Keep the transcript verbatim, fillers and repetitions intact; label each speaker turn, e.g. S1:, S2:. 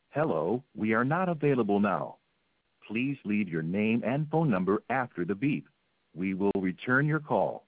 S1: Hello, we are not available now. Please leave your name and phone number after the beep. We will return your call.